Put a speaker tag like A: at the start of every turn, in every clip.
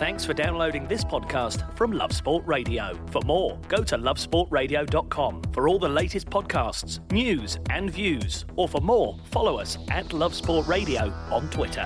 A: Thanks for downloading this podcast from Love Sport Radio. For more, go to lovesportradio.com for all the latest podcasts, news and views. Or for more, follow us at Love Sport Radio on Twitter.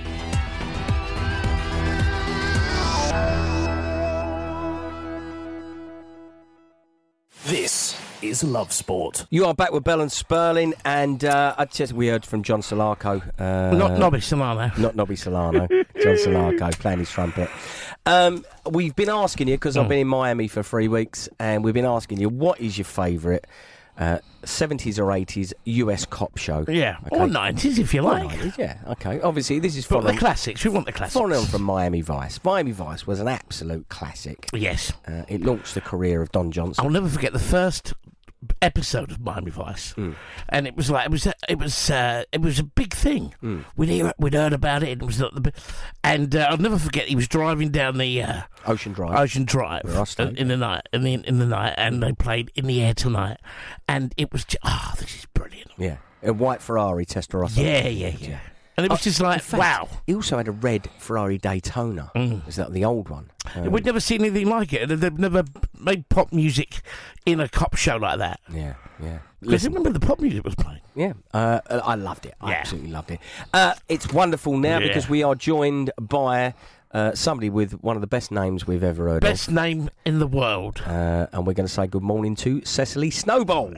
A: This is Love Sport.
B: You are back with Bell and Sperling, and we heard from John Solarco.
C: Not Nobby Solano.
B: Not Nobby Solano. John Solarco playing his trumpet. We've been asking you, because I've been in Miami for 3 weeks, and we've been asking you, what is your favourite 70s or 80s US cop show?
C: Yeah,
B: okay.
C: Or 90s if you like.
B: 90s, yeah, okay. Obviously, this is
C: But the classics. We want the classics.
B: following on from Miami Vice. Miami Vice was an absolute classic.
C: Yes.
B: It launched the career of Don Johnson.
C: I'll never forget the first episode of Miami Vice, and it was like it was a big thing. We'd heard about it. And it was not and I'll never forget. He was driving down the
B: Ocean Drive,
C: in the night, in the night, and they played In the Air Tonight, and it was this is brilliant.
B: Yeah, a white Ferrari Testarossa.
C: Yeah. And it was just like,
B: fact,
C: wow.
B: He also had a red Ferrari Daytona. Is that the old one?
C: We'd never seen anything like it. They've never made pop music in a cop show like that.
B: Yeah.
C: Because remember the pop music was playing.
B: Yeah, I loved it. I absolutely loved it. It's wonderful now because we are joined by somebody with one of the best names we've ever heard of.
C: Best name in the world.
B: And we're going to say good morning to Cecily Snowball.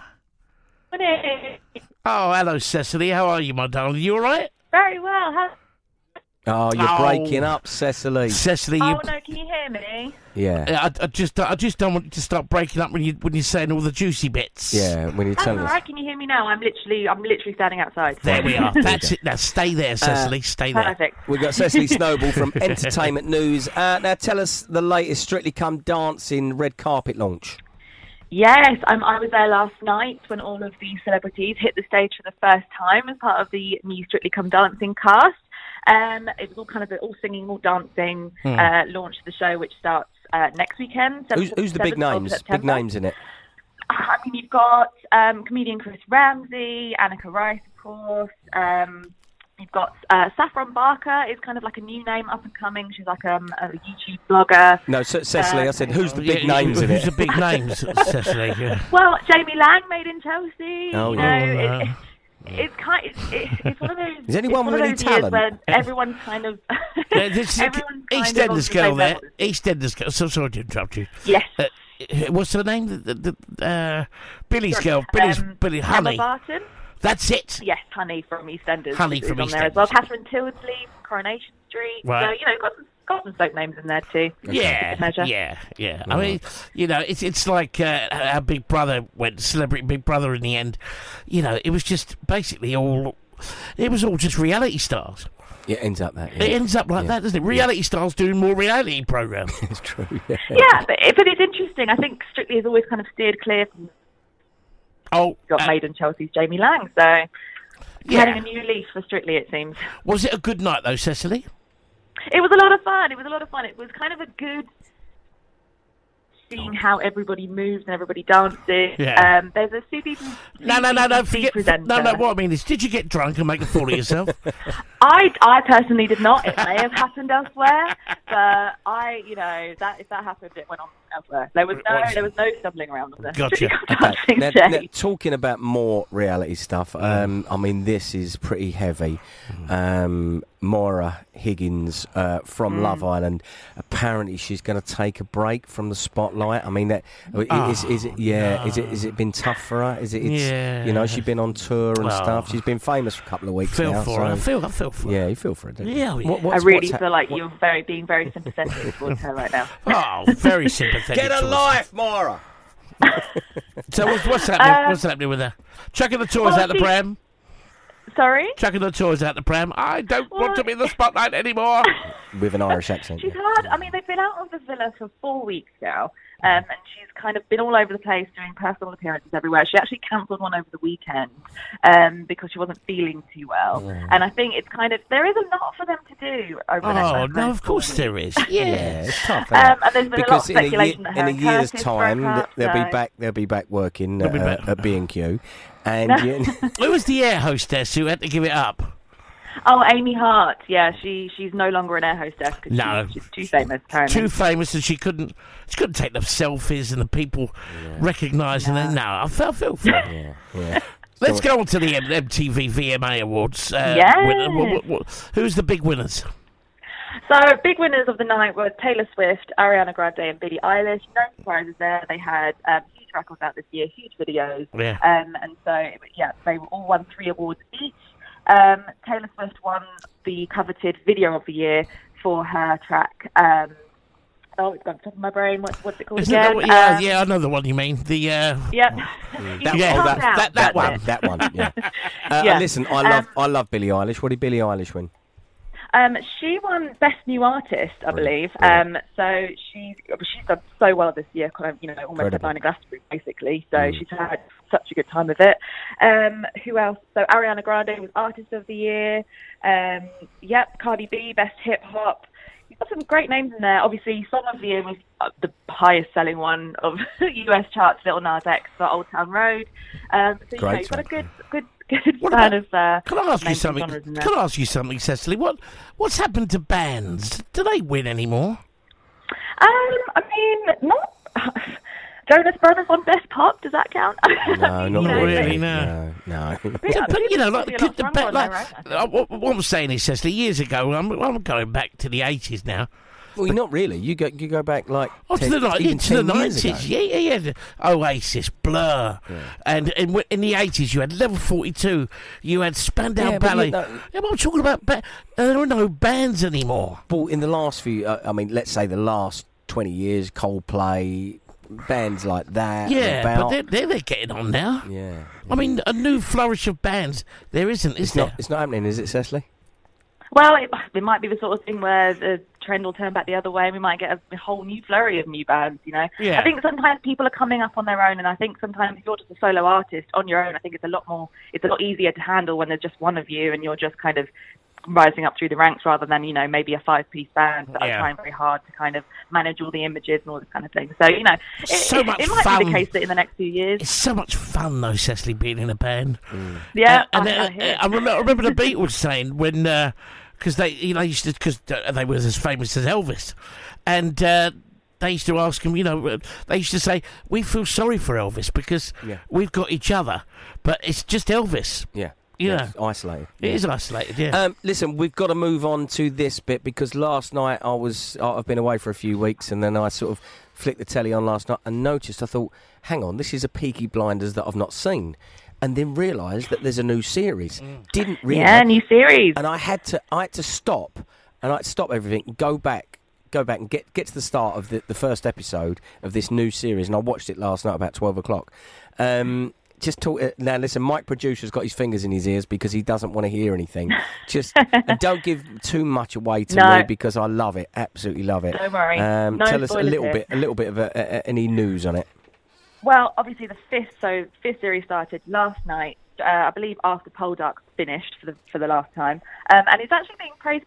C: Oh, hello, Cecily. How are you, my darling? You all right?
D: Very well.
B: Oh, you're breaking up, Cecily.
C: Cecily,
D: Oh no, can you hear me?
B: Yeah.
C: I just don't want you to start breaking up when you're saying all the juicy bits.
B: Yeah, when you're
D: That's
B: telling
D: all
B: us.
D: right. Can you hear me now? I'm literally standing outside.
C: There we are. That's it. Now stay there, Cecily. Stay there.
D: Perfect.
B: We've got Cecily Snowball from Entertainment News. Now tell us the latest Strictly Come Dancing red carpet launch.
D: Yes, I was there last night when all of the celebrities hit the stage for the first time as part of the new Strictly Come Dancing cast. It was all kind of all singing, all dancing. Launch of the show, which starts next weekend.
B: Who's the big names? Big names in it.
D: I mean, you've got comedian Chris Ramsey, Annika Rice, of course. You've got Saffron Barker is kind of like a new name, up and coming. She's like a YouTube blogger.
B: No, Cecily, I said, who's the big names in it?
C: Who's the big names, Cecily? Yeah.
D: Well, Jamie Lang, Made in Chelsea.
B: Oh,
D: yeah. It's one of those.
B: Is anyone
D: it's one
B: really
D: of those years
B: talent?
D: where everyone's kind of.
C: EastEnders girl there. EastEnders girl. So sorry to interrupt you.
D: Yes.
C: What's her name? Billy's girl. Billy Honey.
D: Emma Barton.
C: That's it.
D: Yes, Honey from EastEnders.
C: Honey from
D: on
C: EastEnders.
D: there as well. Catherine Tilsley from Coronation Street.
C: Right.
D: So got some soap names in there too.
C: Yeah. I mean, it's like how Big Brother went, Celebrity Big Brother in the end. It was just basically all just reality stars.
B: It ends up that.
C: It ends up like that, doesn't it? Reality stars doing more reality programs.
B: It's true.
D: Yeah, but it's interesting. I think Strictly has always kind of steered clear from. Got Made in Chelsea's Jamie Lang, so getting a new leaf for Strictly, it seems.
C: Was it a good night though, Cecily?
D: It was a lot of fun. It was kind of a good seeing how everybody moves and everybody dances.
C: Yeah.
D: There's a super.
C: No. Forget. No. What I mean is, did you get drunk and make a fool of yourself?
D: I personally did not. It may have happened elsewhere, but if that happened, it went on elsewhere. There was no stumbling around on the
C: Gotcha.
B: Now, talking about more reality stuff, I mean, this is pretty heavy. Moira Higgins from Love Island. Apparently, she's going to take a break from the spotlight. I mean, is it been tough for her? She's been on tour and stuff. She's been famous for a couple of weeks now.
C: I feel for her.
B: Yeah, you feel for her, don't you?
C: Yeah.
D: I really feel like you're being very sympathetic towards her right now.
C: Oh, very sympathetic.
B: Get a life, Moira.
C: So what's happening? What's happening with her? Chucking the toys out the pram.
D: Sorry?
C: Chucking the toys out the pram. I don't want to be in the spotlight anymore.
B: With an Irish accent.
D: She's had. I mean, they've been out of the villa for 4 weeks now. And she's kind of been all over the place doing personal appearances everywhere. She actually cancelled one over the weekend because she wasn't feeling too well. Yeah. And I think it's kind of, there is a lot for them to do over the next
C: no, of course there is.
B: Yeah, it's tough.
D: And there's been
B: because
D: a lot of speculation
B: in a year's time, they'll be back working at B&Q. And
C: who was the air hostess who had to give it up?
D: Oh, Amy Hart. Yeah, she's no longer an air hostess because she's too famous. Apparently.
C: Too famous, and she couldn't take the selfies and the people recognising her. No, I feel for her.
B: Yeah.
C: Let's go on to the MTV VMA Awards. Who's the big winners?
D: So, big winners of the night were Taylor Swift, Ariana Grande, and Billie Eilish. No surprises there. They had huge records out this year, huge videos.
C: Yeah.
D: And so, they all won 3 awards each. Taylor Swift won the coveted Video of the Year for her track. It's gone to the top of my brain. What's it called again?
C: I know the one you mean. The
D: Yep.
C: That one.
B: That one. Yeah. Listen, I love Billie Eilish. What did Billie Eilish win?
D: She won Best New Artist, I believe. So she's done so well this year, kind of, almost headlining Glastonbury, basically. So she's had such a good time with it. Who else? So Ariana Grande was Artist of the Year. Cardi B, Best Hip Hop. You've got some great names in there. Obviously, Song of the Year was the highest selling one of US charts, Lil Nas X for Old Town Road. So you've got a good fan of.
C: Can I ask you something? Can I ask you something, Cecily? What's happened to bands? Do they win anymore?
D: I mean, not. Jonas Brothers on Best Pop, does that count?
B: No, not really.
C: No.
B: But
C: what I'm saying is, Cecily, years ago, I'm going back to the 80s now.
B: Well, you're not really. You go back like
C: to the 90s. Yeah. Oasis, Blur, and in the 80s you had Level 42. You had Spandau Ballet. I'm talking about. There are no bands anymore.
B: Well, in the last few, let's say the last 20 years, Coldplay, bands like that.
C: Yeah, but they're getting on now.
B: Yeah.
C: I mean, a new flourish of bands. There isn't, is there?
B: It's not happening, is it, Cecily?
D: Well, it might be the sort of thing where the trend will turn back the other way and we might get a whole new flurry of new bands,
C: Yeah.
D: I think sometimes people are coming up on their own, and I think sometimes if you're just a solo artist on your own, I think it's a lot easier to handle when there's just one of you and you're just kind of rising up through the ranks rather than, maybe a 5-piece band that are trying very hard to kind of manage all the images and all this kind of thing. So, it might be the case that in the next few years.
C: It's so much fun, though, Cecily, being in a band.
D: Yeah.
C: I remember the Beatles saying when... because they were as famous as Elvis, and they used to ask him. They used to say, "We feel sorry for Elvis because we've got each other, but it's just Elvis."
B: Yeah,
C: it's
B: isolated.
C: It is isolated. Yeah.
B: Listen, we've got to move on to this bit because last night I've been away for a few weeks, and then I sort of flicked the telly on last night and noticed. I thought, hang on, this is a Peaky Blinders that I've not seen. And then realised that there's a new series. Didn't realise.
D: Yeah, new series.
B: And I had to stop, and I had to stop everything, go back and get to the start of the first episode of this new series. And I watched it last night about 12 o'clock. Now, listen, Mike Producer's got his fingers in his ears because he doesn't want to hear anything. And don't give too much away to me because I love it, absolutely love it.
D: Don't worry.
B: Tell us a little bit of any news on it.
D: Well, obviously the fifth series started last night, I believe after Poldark finished for the last time, and it's actually being praised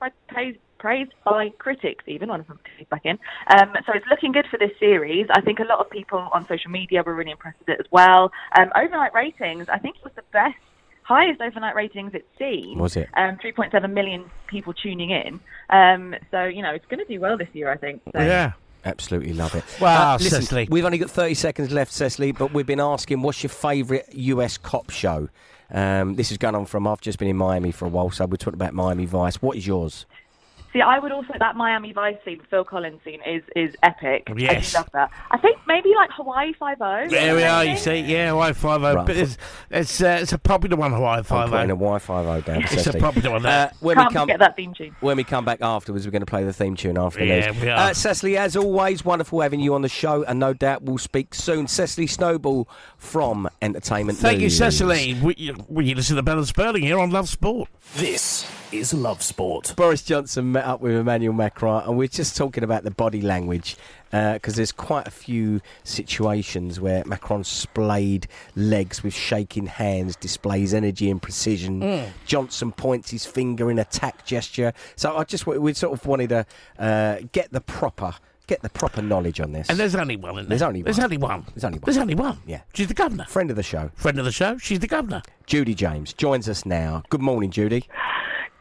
D: by critics even. I want to put back in. So it's looking good for this series. I think a lot of people on social media were really impressed with it as well. Overnight ratings, I think it was the highest overnight ratings it's seen.
B: Was it?
D: 3.7 million people tuning in. So it's going to do well this year, I think. So.
C: Yeah.
B: Absolutely love it.
C: Wow,
B: listen,
C: Cecily.
B: We've only got 30 seconds left, Cecily, but we've been asking, what's your favourite US cop show? This is going on from, I've just been in Miami for a while, so we're talking about Miami Vice. What is yours?
D: See, I would also, that Miami Vice scene, Phil Collins scene, is epic.
C: Yes.
D: I do love that. I think maybe like Hawaii Five-0.
C: There we are, you see. Yeah, Hawaii Five-0.
B: Right.
C: But it's a popular one, Hawaii Five-0.
B: I'm putting a Hawaii Five-0 down for
C: It's
B: Cecily.
C: a popular one.
D: Can't forget that theme tune.
B: When we come back afterwards, we're going to play the theme tune after the news.
C: we are.
B: Cecily, as always, wonderful having you on the show, and no doubt we'll speak soon. Cecily Snowball from Entertainment
C: Thank
B: News.
C: you, Cecily. We listen to Bella Spurling here on Love Sport.
A: This is Love Sport.
B: Boris Johnson met up with Emmanuel Macron, and we're just talking about the body language because there's quite a few situations where Macron's splayed legs with shaking hands displays energy and precision. Johnson points his finger in attack gesture. So we sort of wanted to get the proper knowledge on this.
C: And there's only one, isn't there?
B: There's only one.
C: Yeah.
B: Yeah.
C: She's the governor.
B: Friend of the show.
C: She's the governor.
B: Judy James joins us now. Good morning, Judy.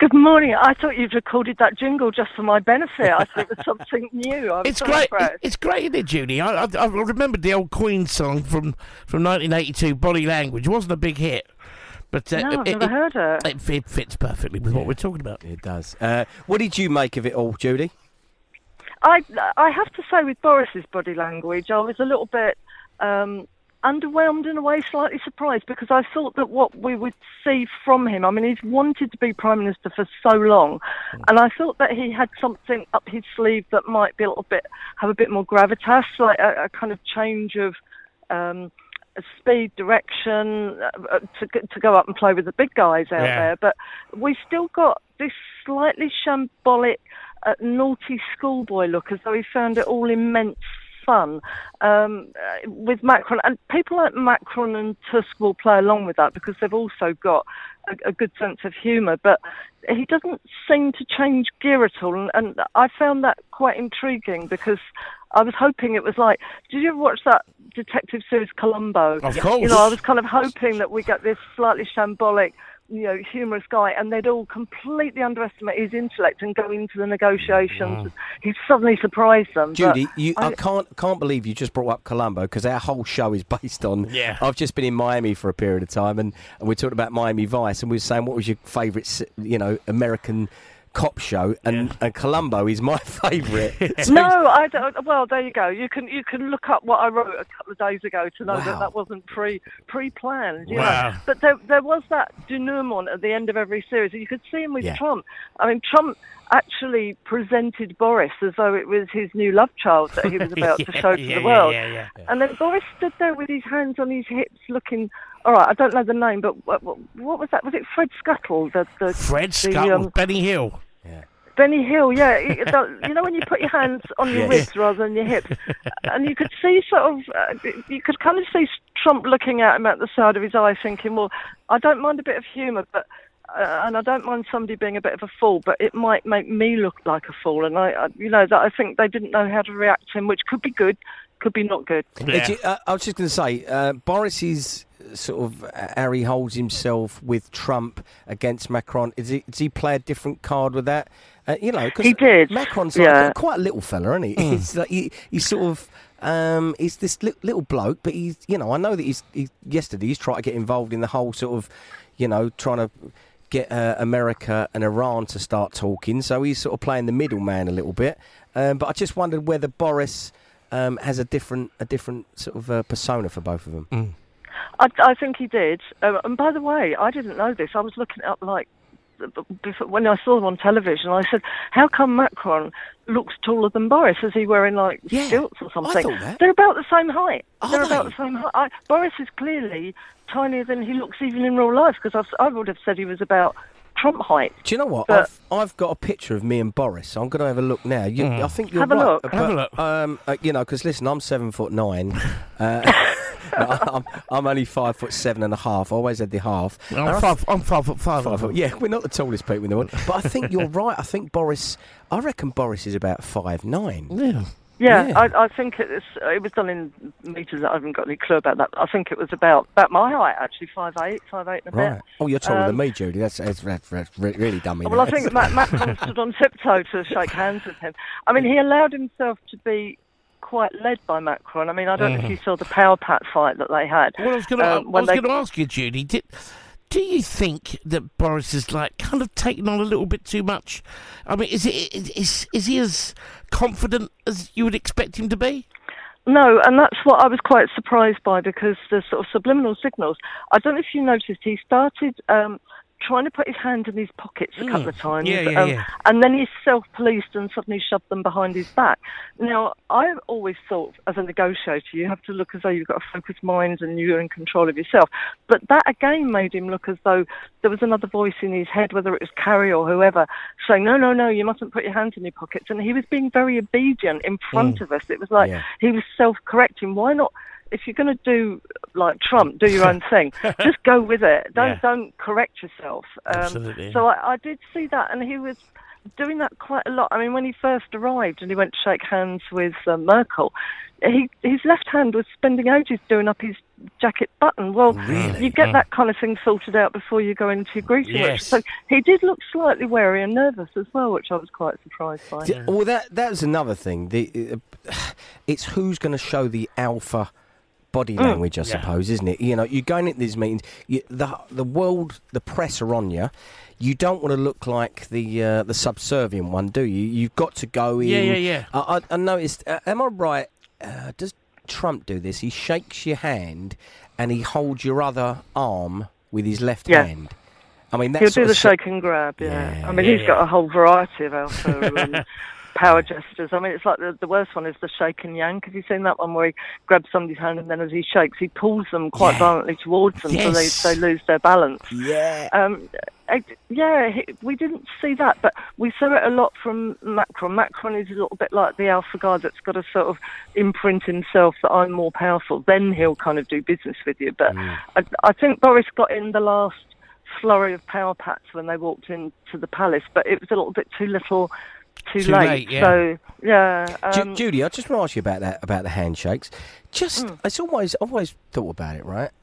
E: Good morning. I thought you'd recorded that jingle just for my benefit. I thought it was something new.
C: It's great. It's great, isn't it, Judy? I remembered the old Queen song from 1982, Body Language. It wasn't a big hit. But
E: no, I've never heard it.
C: It fits perfectly with what we're talking about.
B: It does. What did you make of it all, Judy?
E: I have to say, with Boris's body language, I was a little bit underwhelmed in a way, slightly surprised, because I thought that what we would see from him, I mean, he's wanted to be Prime Minister for so long, and I thought that he had something up his sleeve that might be have a bit more gravitas, like a kind of change of speed, direction, to go up and play with the big guys out there. But we still got this slightly shambolic, naughty schoolboy look, as though he found it all immense fun with Macron, and people like Macron and Tusk will play along with that because they've also got a good sense of humour, but he doesn't seem to change gear at all, and I found that quite intriguing because I was hoping it was like, did you ever watch that detective series Columbo?
C: Of course.
E: You know, I was kind of hoping that we get this slightly shambolic, humorous guy, and they'd all completely underestimate his intellect and go into the negotiations. He suddenly surprised them.
B: Judy, I can't believe you just brought up Columbo, because our whole show is based on...
C: Yeah.
B: I've just been in Miami for a period of time, and we talked about Miami Vice, and we were saying, what was your favourite, American cop show, and Columbo is my favourite.
E: No, I don't. Well, there you go. You can look up what I wrote a couple of days ago to know that wasn't pre-planned.
C: Wow.
E: Know? But there was that denouement at the end of every series. You could see him with Trump. I mean, Trump actually presented Boris as though it was his new love child that he was about to show to the world. And then Boris stood there with his hands on his hips looking... All right, I don't know the name, but what was that? Was it Fred Scuttle?
C: Fred Scuttle, Benny Hill.
E: Yeah. Benny Hill, yeah. You know when you put your hands on your ribs rather than your hips? And you could see you could kind of see Trump looking at him at the side of his eye thinking, well, I don't mind a bit of humour, but and I don't mind somebody being a bit of a fool, but it might make me look like a fool. And I think they didn't know how to react to him, which could be good, could be not good.
B: Yeah. I was just going to say, Boris is... sort of how he holds himself with Trump against Macron. Does he play a different card with that? Because
E: he did.
B: Macron's quite a little fella, isn't he? He's sort of he's this little bloke, but he's I know that yesterday he's trying to get involved in the whole sort of trying to get America and Iran to start talking. So he's sort of playing the middleman a little bit. But I just wondered whether Boris has a different sort of persona for both of them.
E: I think he did. And by the way, I didn't know this. I was looking up, when I saw them on television, I said, how come Macron looks taller than Boris? Is he wearing, stilts or something?
B: I thought that.
E: They're about the same height.
B: Are they?
E: The same height. Boris is clearly tinier than he looks even in real life, because I would have said he was about Trump height.
B: Do you know what?
E: But
B: I've got a picture of me and Boris. So I'm going to have a look now. I think you're
E: have
B: right.
E: Have a
B: look. Because listen, I'm 7'9". I'm only 5'7.5". I always had the half.
C: I'm 5'5".
B: Yeah, we're not the tallest people in the world, but I think you're right. I reckon Boris is about 5'9".
E: Yeah. I think it was done in metres. I haven't got any clue about that. I think it was about my height, actually, 5'8" and a bit.
B: Right. Oh, you're taller than me, Judy. That's really dummy.
E: Well, I think Macron stood on tiptoe to shake hands with him. I mean, he allowed himself to be quite led by Macron. I mean, I don't know if you saw the power pat fight that they had.
C: Well, I was going to ask you, Judy, do you think that Boris is kind of taking on a little bit too much? I mean, is he as confident as you would expect him to be?
E: No, and that's what I was quite surprised by, because the sort of subliminal signals, I don't know if you noticed, he started trying to put his hand in his pockets a couple of times, and then he self-policed and suddenly shoved them behind his back. Now, I've always thought, as a negotiator, you have to look as though you've got a focused mind and you're in control of yourself. But that again made him look as though there was another voice in his head, whether it was Carrie or whoever, saying, no, you mustn't put your hands in your pockets. And he was being very obedient in front of us. It was like he was self-correcting. Why not? If you're going to do like Trump, do your own thing. Just go with it. Don't correct yourself.
C: Absolutely.
E: So I did see that, and he was doing that quite a lot. I mean, when he first arrived and he went to shake hands with Merkel, his left hand was spending ages doing up his jacket button. Well,
B: Really?
E: you get that kind of thing sorted out before you go into your greeting.
C: Yes.
E: So he did look slightly wary and nervous as well, which I was quite surprised by.
B: Well, that's another thing. It's who's going to show the alpha body language, I suppose, isn't it? You know, you're going into these meetings, the world, the press are on you. You don't want to look like the subservient one, do you? You've got to go in.
C: Yeah.
B: I noticed, am I right, does Trump do this? He shakes your hand and he holds your other arm with his left hand. I mean, that's
E: he'll do the shake and grab, I mean, he's got a whole variety of alpha power gestures. I mean, it's like the worst one is the shake and yank. Have you seen that one where he grabs somebody's hand and then as he shakes, he pulls them quite violently towards them so they lose their balance? We didn't see that, but we saw it a lot from Macron. Macron is a little bit like the alpha guy that's got to sort of imprint himself that I'm more powerful. Then he'll kind of do business with you. But I think Boris got in the last flurry of power pats when they walked into the palace, but it was a little bit too little. Too late. So
B: Judy, I just want to ask you about the handshakes. It's always thought about it, right?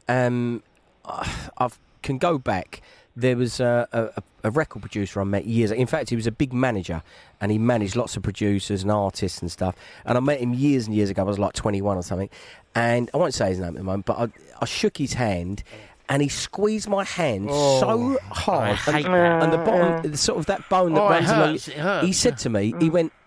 B: I can go back. There was a record producer I met years ago. In fact, he was a big manager, and he managed lots of producers and artists and stuff. And I met him years and years ago. I was like 21 or something, and I won't say his name at the moment, but I shook his hand. And he squeezed my hand so hard, and the bottom, sort of that bone that runs along. He said to me, he went,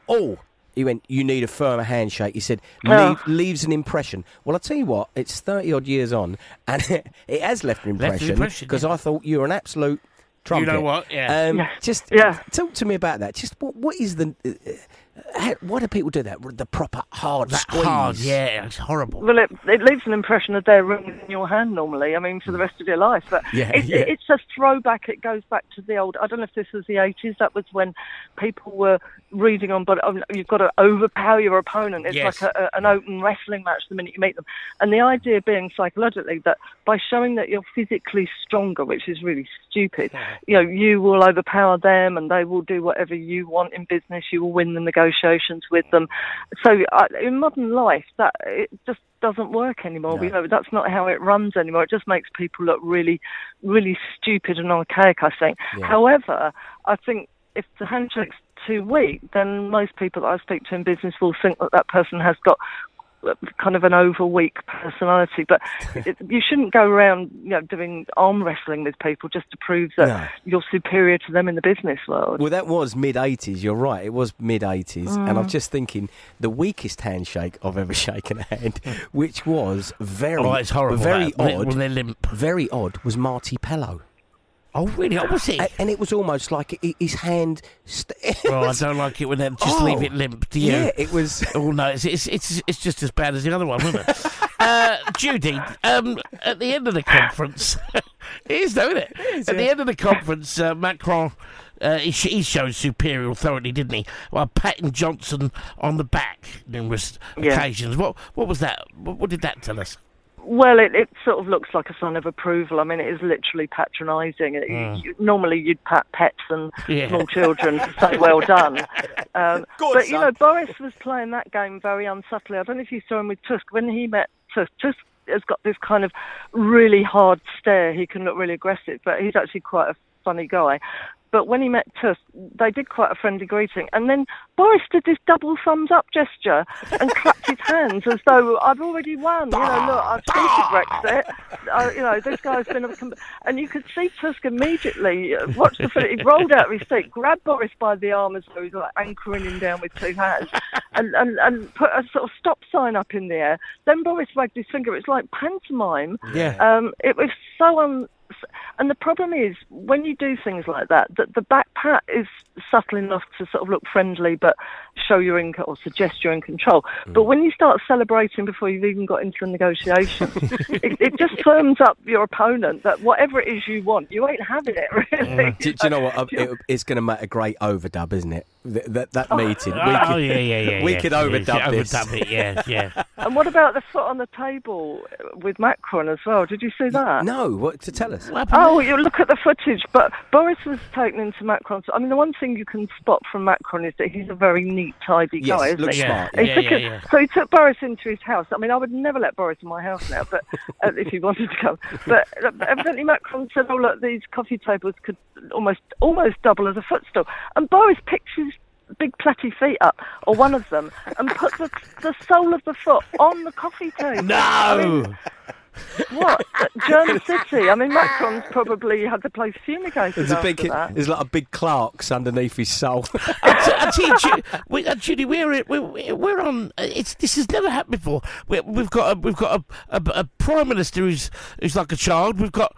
B: you need a firmer handshake. He said, leaves an impression. Well, I'll tell you what, it's 30 odd years on, and it has left an impression because I thought you were an absolute trumpet.
C: You know what?
B: Just talk to me about that. Just what is the? Why do people do that? The proper hard squeeze.
C: Hard, it's horrible.
E: Well, it leaves an impression of their ring in your hand normally. I mean, for the rest of your life. But it's a throwback. It goes back to the old. I don't know if this was the 80s. That was when people were reading on. But you've got to overpower your opponent. It's like an open wrestling match the minute you meet them. And the idea being psychologically that by showing that you're physically stronger, which is really stupid, you will overpower them and they will do whatever you want in business. You will win the negotiations with them. So in modern life, that it just doesn't work anymore.
B: No.
E: That's not how it runs anymore. It just makes people look really, really stupid and archaic, I think.
B: Yeah.
E: However, I think if the handshake's too weak, then most people that I speak to in business will think that person has got kind of an over-weak personality, but you shouldn't go around doing arm wrestling with people just to prove that you're superior to them in the business world.
B: Well, that was mid-80s, you're right, it was mid-80s, and I'm just thinking the weakest handshake I've ever shaken a hand, which was
C: it's horrible,
B: very odd,
C: when they're limp.
B: Very odd, was Marty Pellow.
C: Oh, really? What was it?
B: And it was almost like his hand...
C: I don't like it when they just leave it limp, do you?
B: Yeah, it was...
C: Oh, no, it's just as bad as the other one, isn't it? Judy, at the end of the conference... it is, though, isn't it? At the end of the conference, Macron... he showed superior authority, didn't he? Well, patting Johnson on the back numerous occasions. What was that? What did that tell us?
E: Well, it sort of looks like a sign of approval. I mean, it is literally patronising. Normally you'd pat pets and small children to say well done. But, Boris was playing that game very unsubtly. I don't know if you saw him with Tusk. When he met Tusk, Tusk has got this kind of really hard stare. He can look really aggressive, but he's actually quite a funny guy. But when he met Tusk, they did quite a friendly greeting. And then Boris did this double thumbs up gesture and clapped his hands as though I've already won. Look, I've defeated Brexit. This guy's been... And you could see Tusk immediately watch the footage. He rolled out of his seat, grabbed Boris by the arm as though he was like anchoring him down with two hands and put a sort of stop sign up in the air. Then Boris wagged his finger. It's like pantomime.
B: Yeah.
E: It was so... And the problem is, when you do things like that the back pat is subtle enough to sort of look friendly but show you're in, or suggest you're in control. But when you start celebrating before you've even got into a negotiation, it just firms up your opponent that whatever it is you want, you ain't having it, really.
B: Do you know what? It's going to make a great overdub, isn't it? That meeting. We could overdub this.
C: Overdub it, yeah.
E: And what about the foot on the table with Macron as well? Did you see that?
B: No, what to tell us?
E: Oh, you look at the footage. But Boris was taken into Macron's. I mean, the one thing you can spot from Macron is that he's a very neat, tidy guy, isn't
B: looks
E: he?
B: smart.
E: So he took Boris into his house. I mean, I would never let Boris in my house now, but if he wanted to come. But evidently Macron said, "Oh, look, these coffee tables could almost double as a footstool." And Boris picked his big platty feet up, or one of them, and put the sole of the foot on the coffee table.
C: No!
E: I mean, what? German City? I mean, Macron's probably had the place fumigated after that.
B: There's like a big Clark's underneath his soul.
C: Judy, we're on. This has never happened before. We've got a prime minister who's like a child. We've got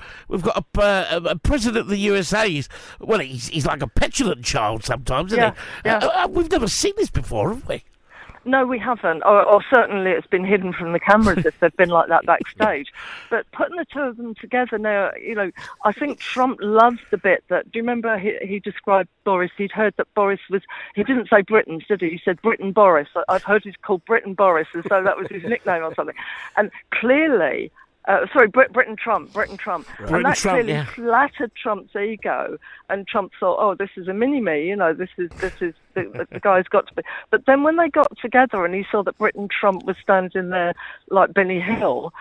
C: a president of the USA. He's like a petulant child sometimes, isn't he?
E: Yeah.
C: We've never seen this before, have we?
E: No, we haven't, or certainly it's been hidden from the cameras if they've been like that backstage. But putting the two of them together now, I think Trump loved the bit that, do you remember he described Boris? He'd heard that Boris he didn't say Britons, did he? He said Britain Boris. I've heard he's called Britain Boris, and so that was his nickname or something. And clearly... Britain Trump.
C: Right.
E: And that clearly flattered Trump's ego, and Trump thought, "Oh, this is a mini-me, this is the guy's got to be." But then when they got together and he saw that Britain Trump was standing there like Benny Hill,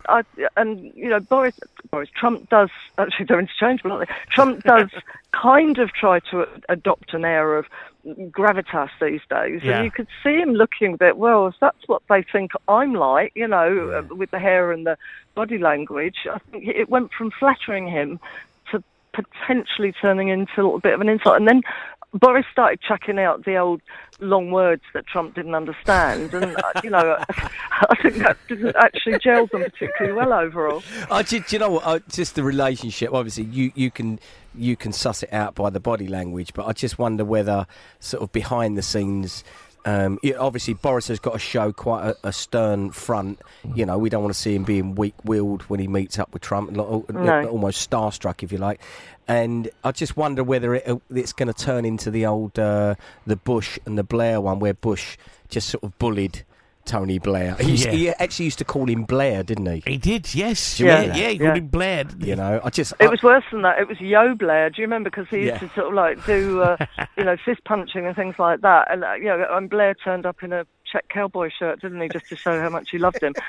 E: Boris Trump does, actually they're interchangeable, aren't they? Trump does kind of try to adopt an air of gravitas these days, and you could see him looking a bit, well, if that's what they think I'm like, with the hair and the body language, I think it went from flattering him to potentially turning into a little bit of an insult. And then Boris started chucking out the old long words that Trump didn't understand, and I think that didn't actually gel them particularly well overall.
B: Do you know what? Just the relationship. Obviously, you can suss it out by the body language, but I just wonder whether, sort of behind the scenes. Obviously, Boris has got to show quite a stern front. We don't want to see him being weak-willed when he meets up with Trump, almost starstruck, if you like. And I just wonder whether it's going to turn into the old the Bush and the Blair one, where Bush just sort of bullied Tony Blair. He actually used to call him Blair, didn't he?
C: He did, yes.
B: Do you remember that?
C: He called him Blair, didn't he?
E: It was worse than that. It was Yo Blair. Do you remember? Because he used to sort of like do, fist punching and things like that. And, and Blair turned up in a check cowboy shirt, didn't he, just to show how much he loved him.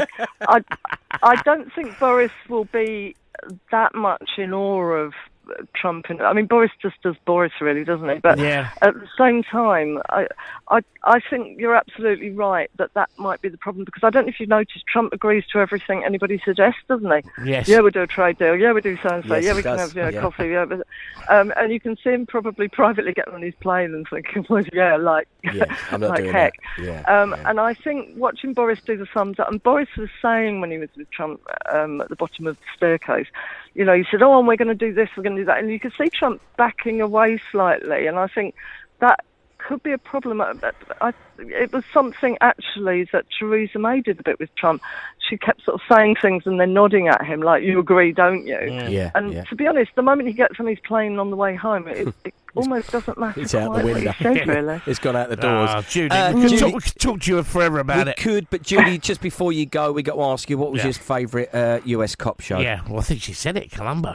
E: I don't think Boris will be that much in awe of Trump. I mean, Boris just does Boris, really, doesn't he? But at the same time, I think you're absolutely right that might be the problem, because I don't know if you've noticed, Trump agrees to everything anybody suggests, doesn't he?
C: Yes.
E: Yeah, we'll do a trade deal. Yeah, we do so-and-so.
B: Yes,
E: we can have coffee. Yeah, but, and you can see him probably privately getting on his plane and thinking, well,
B: I'm not
E: like
B: doing
E: heck.
B: that. Yeah.
E: And I think watching Boris do the thumbs up, and Boris was saying when he was with Trump at the bottom of the staircase, he said, "Oh, and we're going to do this, we're going to do that," and you could see Trump backing away slightly, and I think that could be a problem. It was something actually that Theresa May did a bit with Trump. She kept sort of saying things and then nodding at him like, "You agree, don't you?" To be honest, the moment he gets on his plane on the way home, it almost doesn't matter.
B: It's out the window.
E: Really.
B: It's gone out the doors.
C: Judy, we could talk to you forever about it.
B: We could, but Judy, just before you go, we got to ask you, what was your favourite US cop show?
C: Yeah, well, I think she said it, Columbo.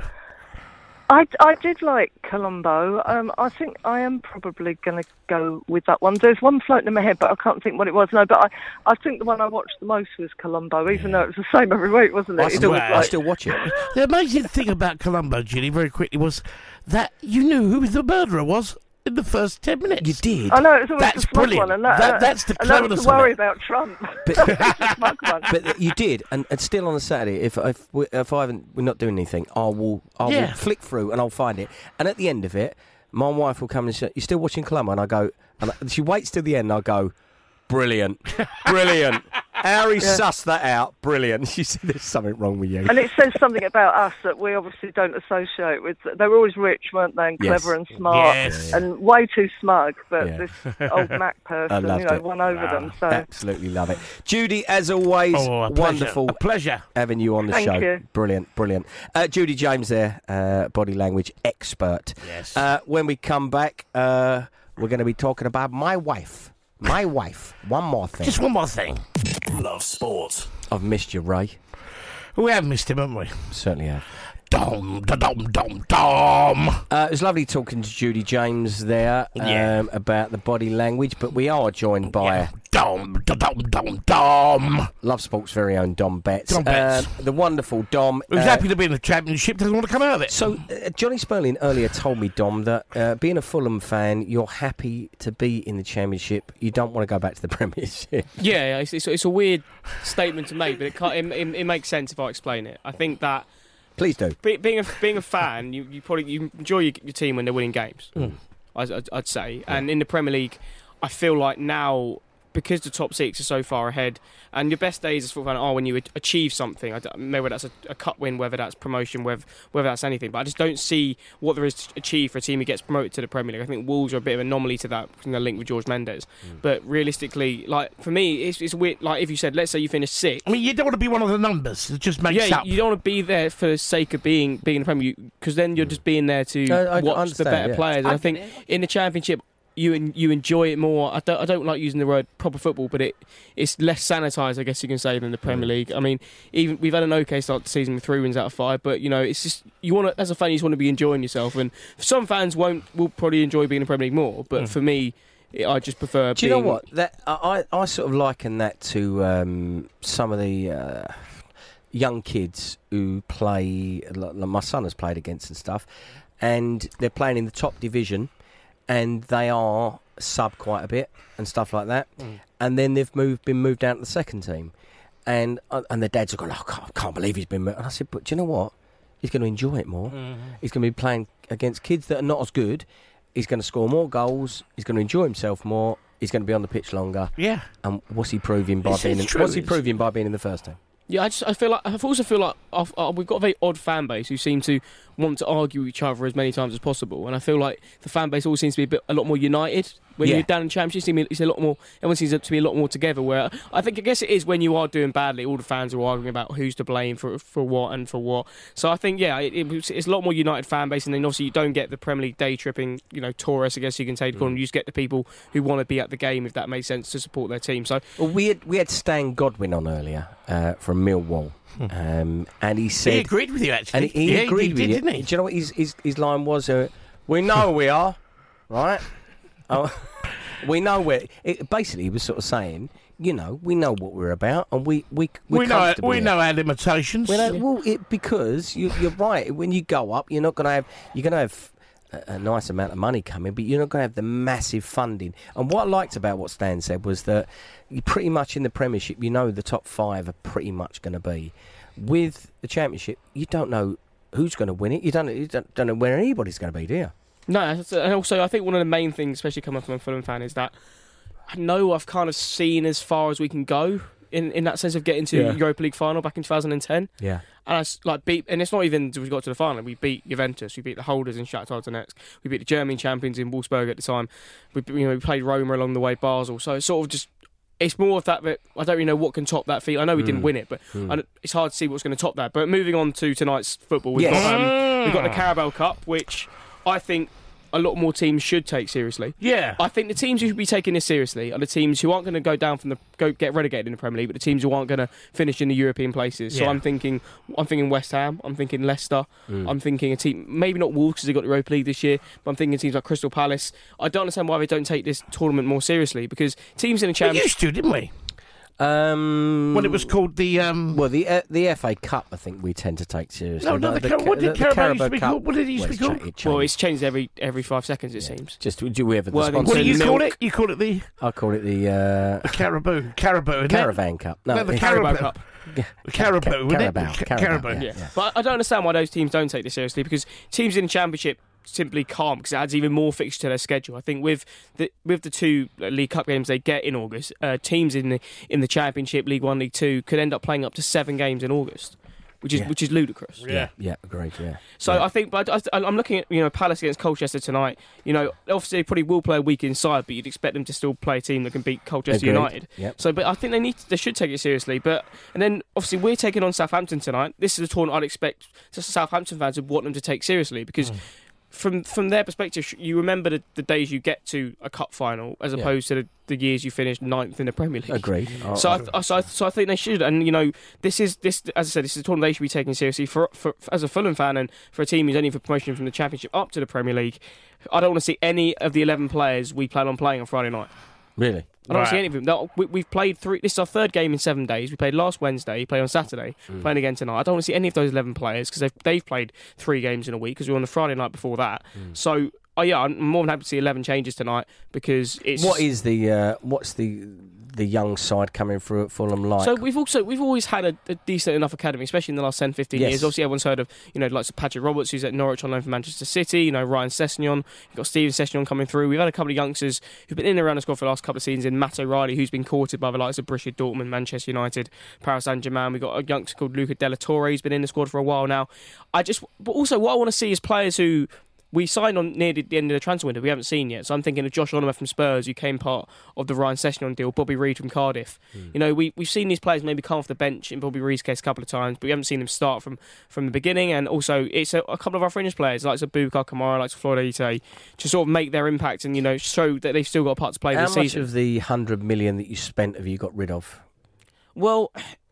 E: I did like Columbo. I think I am probably going to go with that one. There's one floating in my head, but I can't think what it was. No, but I think the one I watched the most was Columbo, even though it was the same every week, wasn't it?
B: I still watch it.
C: The amazing thing about Columbo, Judy, very quickly, was that you knew who the murderer was in the first 10 minutes.
B: You did.
E: I know, it was always
C: That's
E: the smug
C: brilliant.
E: one. And
C: That's the cleverness
E: and the worry
C: of it.
E: about Trump.
B: But,
E: the smug one.
B: But you did, and still on a Saturday, if we're not doing anything, I will flick through and I'll find it. And at the end of it, my wife will come and say, "You're still watching Columbo?" And I go, and she waits till the end, and I go, "Brilliant, brilliant." Harry sussed that out. Brilliant. She said, "There's something wrong with you."
E: And it says something about us that we obviously don't associate with. They were always rich, weren't they, and clever and smart, and way too smug. But this old Mac person, won over them. So
B: absolutely love it. Judy, as always, wonderful.
C: A pleasure
B: having you on the show.
E: Thank you.
B: Brilliant. Judy James there, body language expert.
C: Yes.
B: When we come back, we're going to be talking about my wife. One more thing.
C: Just one more thing.
A: Love Sport.
B: I've missed you, Ray.
C: We have missed him, haven't we?
B: Certainly have.
C: Dom, da dom, dom, dom.
B: It was lovely talking to Judy James there about the body language, but we are joined by
C: Dom, da dom, dom, dom.
B: Love Sport's very own Dom Betts.
C: Dom Betts.
B: The wonderful Dom.
C: Who's happy to be in the Championship, doesn't want to come out of it.
B: So, Johnny Sperling earlier told me, Dom, that being a Fulham fan, you're happy to be in the Championship. You don't want to go back to the Premiership.
F: Yeah, it's a weird statement to make, but it makes sense if I explain it. I think that
B: Please do.
F: being a fan, you probably enjoy your team when they're winning games. I'd say, and in the Premier League, I feel like now, because the top six are so far ahead, and your best days as a football fan are when you achieve something. Maybe that's a cup win, whether that's promotion, whether that's anything. But I just don't see what there is to achieve for a team who gets promoted to the Premier League. I think Wolves are a bit of an anomaly to that, from the link with George Mendes. But realistically, like for me, it's weird. Like if you said, let's say you finish sixth.
C: I mean, you don't want to be one of the numbers. It just makes up.
F: You don't want to be there for the sake of being in the Premier League, because then you're just being there to watch the better players. And I think in the Championship, you enjoy it more. I don't like using the word proper football, but it's less sanitised, I guess you can say, than the Premier League. I mean, even we've had an okay start to the season with 3 wins out of 5, but it's just you want to, as a fan, you just want to be enjoying yourself. And some fans will probably enjoy being in the Premier League more, but for me, I just prefer.
B: Do you know what? That I sort of liken that to some of the young kids who play. Like my son has played against and stuff, and they're playing in the top division. And they are sub quite a bit and stuff like that. And then they've been moved down to the second team. And the dads are going, I can't believe he's been moved. And I said, but do you know what? He's going to enjoy it more. He's going to be playing against kids that are not as good. He's going to score more goals. He's going to enjoy himself more. He's going to be on the pitch longer. Yeah. And what's he proving by being in the first team?
F: Yeah, I also feel like we've got a very odd fan base who seem to want to argue with each other as many times as possible, and I feel like the fan base always seems to be a lot more united. When you're down in Championship, it's a lot more. Everyone seems to be a lot more together. Where I guess it is when you are doing badly, all the fans are arguing about who's to blame for what and for what. So I think it's a lot more united fan base, and then obviously you don't get the Premier League day tripping, tourists, I guess you can say. You just get the people who want to be at the game, if that makes sense, to support their team. So
B: we had Stan Godwin on earlier from Millwall. And he said
C: he agreed with you, actually.
B: And he agreed with you,
C: didn't he?
B: Do you know what his line was? We know we are, right? We know where. Basically, he was sort of saying, we know what we're about, and we're comfortable.
C: We know our limitations.
B: Because you're right. When you go up, you're going to have a nice amount of money coming, but you're not going to have the massive funding. And what I liked about what Stan said was that you pretty much in the Premiership, the top 5 are pretty much going to be. With the Championship, you don't know who's going to win it. You don't know where anybody's going to be, do you?
F: No, and also I think one of the main things, especially coming from a Fulham fan, is that I know I've kind of seen as far as we can go in that sense of getting to the Europa League final back in 2010. Yeah. And and it's not even until we got to the final. We beat Juventus, we beat the holders in Shakhtar Donetsk, we beat the German champions in Wolfsburg at the time. We played Roma along the way, Basel. So it's sort of just, it's more of that I don't really know what can top that feat. I know we didn't win it, but it's hard to see what's going to top that. But moving on to tonight's football, we've got the Carabao Cup, which I think a lot more teams should take seriously. Yeah. I think the teams who should be taking this seriously are the teams who aren't going to go down get relegated in the Premier League, but the teams who aren't going to finish in the European places. So I'm thinking West Ham, I'm thinking Leicester, I'm thinking a team, maybe not Wolves because they got the Europa League this year, but I'm thinking teams like Crystal Palace. I don't understand why they don't take this tournament more seriously, because teams in the Championship...
C: We used to, didn't we? When it was called the
B: the FA Cup, I think we tend to take seriously.
C: What did Carabao used to be called? What did it used to be called?
F: Well, it's changed every 5 seconds, it seems.
B: Just do we ever?
C: What do you call it? You call it the?
B: I call it the
C: Carabao,
B: Caravan Cup.
C: No, the Carabao Cup. Carabao.
F: Yeah. But I don't understand why those teams don't take this seriously, because teams in the Championship simply can't, because it adds even more fixtures to their schedule. I think with the 2 League Cup games they get in August, teams in the Championship, League 1, League 2 could end up playing up to 7 games in August, which is ludicrous.
B: Yeah, agreed. Yeah.
F: So I think, but I'm looking at Palace against Colchester tonight. Obviously they probably will play a week inside, but you'd expect them to still play a team that can beat Colchester United. Yep. So, but I think they should take it seriously. And then obviously we're taking on Southampton tonight. This is a tournament I'd expect Southampton fans would want them to take seriously, because from their perspective, you remember the days you get to a cup final as opposed to the years you finished 9th in the Premier League.
B: Agreed.
F: So I think they should, and this as I said, this is a tournament they should be taken seriously for as a Fulham fan and for a team who's only for promotion from the Championship up to the Premier League. I don't want to see any of the 11 players we plan on playing on Friday night.
B: Really?
F: I don't see any of them. No, we've played 3. This is our 3rd game in 7 days. We played last Wednesday, played on Saturday, playing again tonight. I don't want to see any of those 11 players because they've played 3 games in a week because we were on the Friday night before that. So, I'm more than happy to see 11 changes tonight because it's...
B: What's the young side coming through at Fulham like?
F: So we've always had a decent enough academy, especially in the last 10-15 years. Obviously, everyone's heard of like Patrick Roberts, who's at Norwich on loan from Manchester City. Ryan Sessegnon. You've got Steven Sessegnon coming through. We've had a couple of youngsters who've been in and around the squad for the last couple of seasons. In Matt O'Reilly, who's been courted by the likes of Borussia Dortmund, Manchester United, Paris Saint-Germain. We've got a youngster called Luca Della Torre, who's been in the squad for a while now. But also what I want to see is players who we signed on near the end of the transfer window we haven't seen yet. So I'm thinking of Josh Onomah from Spurs, who came part of the Ryan Sessegnon deal, Bobby Reid from Cardiff. We've seen these players maybe come off the bench in Bobby Reid's case a couple of times, but we haven't seen them start from the beginning. And also, it's a couple of our fringe players, like Boubacar Kamara, like Floyd Ayité, to sort of make their impact and, show that they've still got a part to play this season.
B: How much of the 100 million that you spent have you got rid of?
F: Well,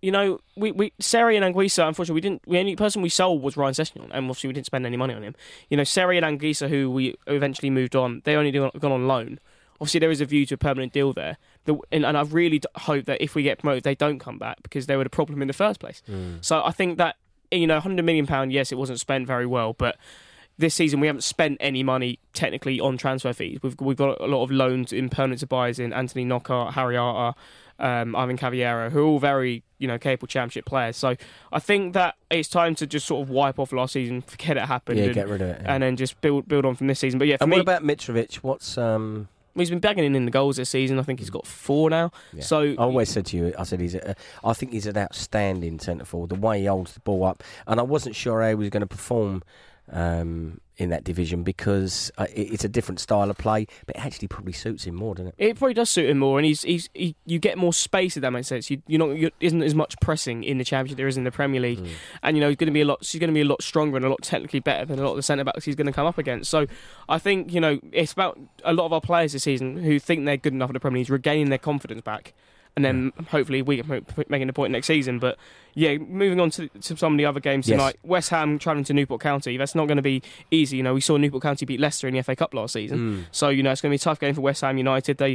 F: Seri and Anguissa, unfortunately, the only person we sold was Ryan Sessegnon, and obviously we didn't spend any money on him. Seri and Anguissa, who we eventually moved on, they only gone on loan. Obviously, there is a view to a permanent deal there, and I really hope that if we get promoted, they don't come back because they were the problem in the first place. So I think that £100 million, yes, it wasn't spent very well, but this season we haven't spent any money technically on transfer fees. We've got a lot of loans in permanent to buys in Anthony Knockaert, Harry Arter, Ivan Cavallero, who are all very capable Championship players. So I think that it's time to just sort of wipe off last season, forget it happened,
B: get rid of it,
F: and then just build on from this season. But
B: what about Mitrovic? What's
F: He's been bagging in the goals this season. I think he's got 4 now. Yeah. So
B: I always said to you, I think he's an outstanding centre forward. The way he holds the ball up, and I wasn't sure how he was going to perform in that division because it's a different style of play, but it actually probably suits him more, doesn't it?
F: It probably does suit him more, and you get more space, if that makes sense. You isn't as much pressing in the Championship there is in the Premier League, and he's going to be a lot stronger and a lot technically better than a lot of the centre backs he's going to come up against. So I think it's about a lot of our players this season who think they're good enough for the Premier League regaining their confidence back. And then hopefully we can making a point next season. But yeah, moving on to some of the other games tonight. West Ham travelling to Newport County. That's not going to be easy. We saw Newport County beat Leicester in the FA Cup last season. So it's going to be a tough game for West Ham United. They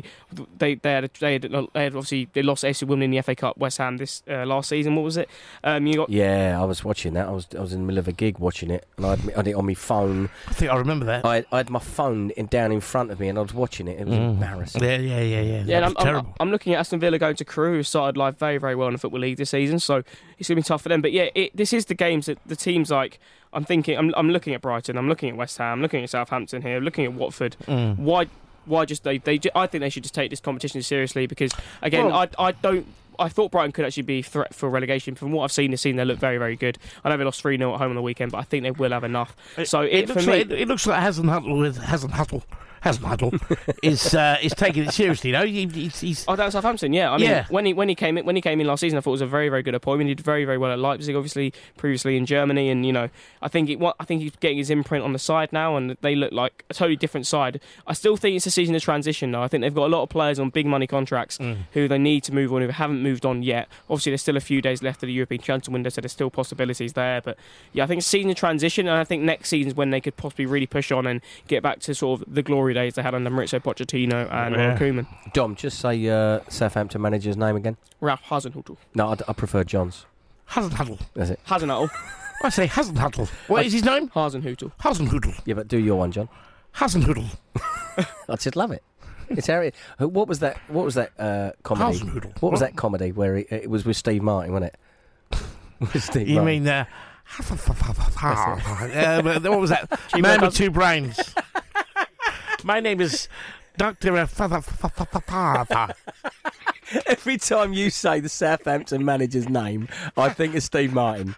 F: obviously they lost AFC Wimbledon in the FA Cup. West Ham this last season. What was it?
B: I was watching that. I was in the middle of a gig watching it, and I had it on my phone.
C: I think I remember that.
B: I had my phone down in front of me, and I was watching it. It was embarrassing.
C: Yeah,
F: terrible. I'm looking at Aston Villa going to Crewe, who started life very, very well in the Football League this season, so it's going to be tough for them. But yeah, this is the games that the teams like. I'm looking at Brighton, I'm looking at West Ham, I'm looking at Southampton here, looking at Watford. Why just I think they should just take this competition seriously because again, I thought Brighton could actually be a threat for relegation. From what I've seen this season, they look very, very good. I know they lost 3-0 at home on the weekend, but I think they will have enough. So
C: it looks like Hasenhüttl is taking it seriously. He's
F: that's Southampton. Yeah, I mean, when he came in last season, I thought it was a very, very good appointment. He did very, very well at Leipzig, obviously previously in Germany, and I think he's getting his imprint on the side now, and they look like a totally different side. I still think it's a season of transition though. I think they've got a lot of players on big money contracts who they need to move on, who haven't moved on yet. Obviously, there's still a few days left of the European transfer window, so there's still possibilities there. But yeah, I think it's a season of transition, and I think next season's when they could possibly really push on and get back to sort of the glory days they had under Maurizio Pochettino and Ronald Koeman.
B: Dom, just say Southampton manager's name again.
F: Ralph Hasenhüttl.
B: No, I prefer John's.
C: Hasenhüttl.
B: That's it.
F: Hasenhüttl.
C: I say Hasenhüttl. What is his name?
F: Hasenhüttl.
B: Yeah, but do your one, John.
C: Hasenhüttl.
B: I just love it. It's Harry. What was that comedy?
C: Hasenhüttl.
B: What was that comedy where it was with Steve Martin, wasn't it? With Steve
C: You
B: Martin.
C: mean what was that? Man with two brains. My name is Dr.
B: Every time you say the Southampton manager's name, I think of Steve Martin.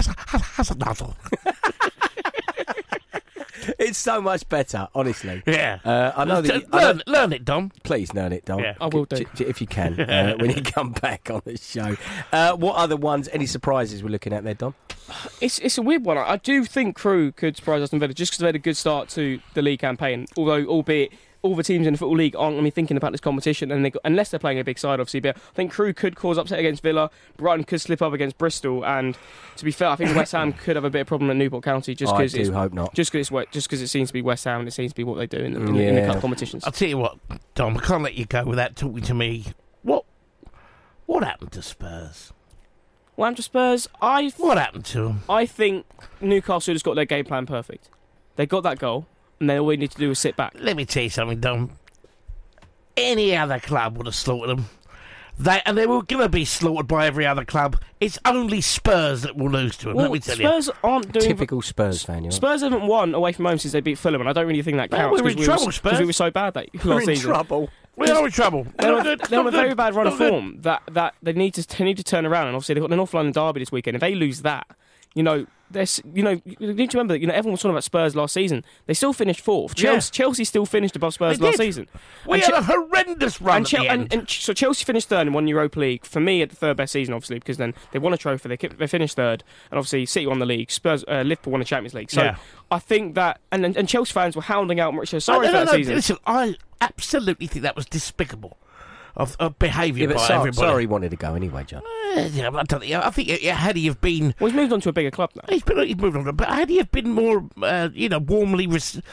B: It's so much better, honestly.
C: Yeah.
B: I know that
C: learn it, Dom.
B: Please learn it, Dom.
C: Yeah.
F: I will do.
B: If you can, when you come back on the show. What other ones, any surprises we're looking at there, Dom?
F: It's a weird one. I do think Crewe could surprise Aston Villa just because they had a good start to the league campaign. Although, albeit all the teams in the Football League aren't going to be thinking about this competition, and unless they're playing a big side, obviously. But I think Crewe could cause upset against Villa. Brighton could slip up against Bristol, and to be fair, I think West Ham could have a bit of problem at Newport County. Just because
B: hope not.
F: Just because it seems to be West Ham, and it seems to be what they do in the cup competitions.
C: I'll tell you what, Dom. I can't let you go without talking to me. What happened to Spurs?
F: What happened to Spurs?
C: What happened to them?
F: I think Newcastle just got their game plan perfect. They got that goal, and then all we need to do is sit back.
C: Let me tell you something, Dom. Any other club would have slaughtered them. They were going to be slaughtered by every other club. It's only Spurs that will lose to them, let me tell you.
F: Spurs aren't doing...
B: Typical Spurs fan, you know.
F: Spurs haven't won away from home since they beat Fulham, and I don't really think that counts.
C: We're in trouble, Spurs.
F: Because we were so bad last season.
B: We're in trouble.
C: We are in trouble.
F: They're on a very bad run of form that they need to turn around, and obviously they've got the North London derby this weekend. If they lose that, you need to remember that everyone was talking about Spurs last season. They still finished fourth. Chelsea still finished above Spurs last season.
C: We had a horrendous run at the end.
F: So Chelsea finished third and won Europa League. For me, at the third best season, obviously, because then they won a trophy. They finished third, and obviously City won the league. Liverpool won the Champions League. So I think that, and Chelsea fans were hounding out Mauricio Sarri for that season.
C: Listen, I absolutely think that was despicable of behaviour by everybody.
B: Sorry, wanted to go anyway, John.
C: I think had he have been...
F: Well, he's moved on to a bigger club now.
C: He's moved on, but had he have been more, warmly,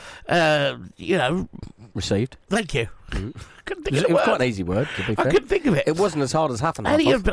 B: received.
C: Thank you.
B: It was quite an easy word, to be fair.
C: I couldn't think of it.
B: It wasn't as hard as Hasselhoff.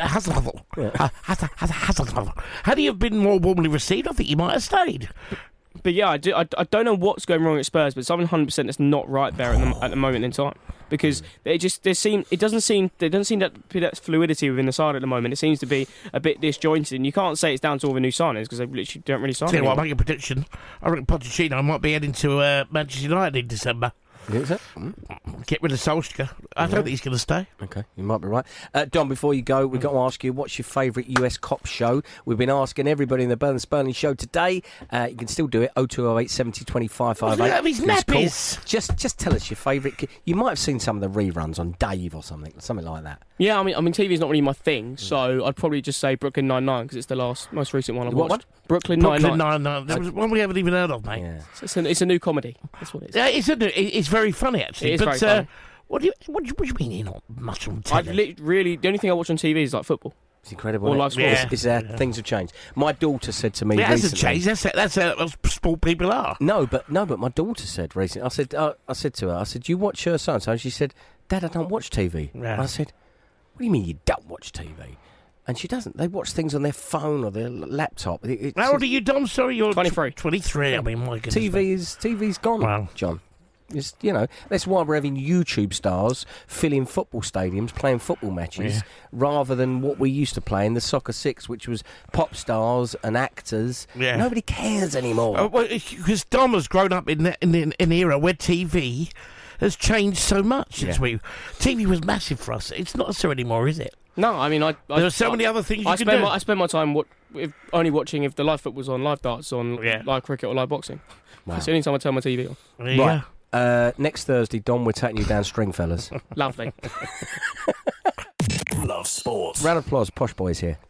C: Had he have been more warmly received, I think he might have stayed.
F: But yeah, I don't know what's going wrong at Spurs, but something 100% that's not right there at the moment in time. Because they doesn't seem that fluidity within the side at the moment. It seems to be a bit disjointed, and you can't say it's down to all the new signings because they literally don't really sign.
C: Tell you what, I'll make a prediction. I reckon Pochettino might be heading to Manchester United in December.
B: Is it?
C: Get rid of Solskjaer. I don't think he's going to stay.
B: Okay, you might be right. Dom, before you go, we've got to ask you, what's your favourite US cop show? We've been asking everybody in the Burn Spurling show today. You can still do it, 0208 70 25 58.
C: These nappies.
B: Just tell us your favourite. You might have seen some of the reruns on Dave or something like that.
F: Yeah, I mean, TV's not really my thing, so I'd probably just say Brooklyn Nine-Nine because it's the most recent one I've watched.
B: What?
F: Brooklyn Nine-Nine.
C: That was one we haven't even heard of, mate.
B: Yeah.
F: It's a new comedy. That's what it is.
C: It's very funny, actually.
F: It is very funny.
C: What do you mean you're not much on telly?
F: The only thing I watch on TV is like football.
B: It's incredible.
F: Or live
B: sports. Things have changed. My daughter said to me recently...
C: It hasn't changed. That's how sport people are.
B: No, but my daughter said recently... I said to her, you watch so-and-so? And she said, Dad, I don't watch TV. Yeah. And I said, what do you mean you don't watch TV? And she doesn't. They watch things on their phone or their laptop.
C: How old are you, Dom? Sorry, you're
F: 23.
C: 23. I mean, my goodness.
B: TV's gone, John. It's, that's why we're having YouTube stars filling football stadiums, playing football matches, rather than what we used to play in the Soccer 6, which was pop stars and actors. Yeah. Nobody cares anymore.
C: Because Dom has grown up in an era where TV has changed so much. TV was massive for us. It's not so anymore, is it?
F: No, I mean,
C: there are so many other things you can do.
F: I spend my time only watching if the live football's on, live darts on, live cricket or live boxing. Wow. That's the only time I turn my TV on.
B: Right. Next Thursday, Dom, we're taking you down Stringfellas.
F: Lovely.
A: Love sports.
B: Round of applause, Posh Boy's here.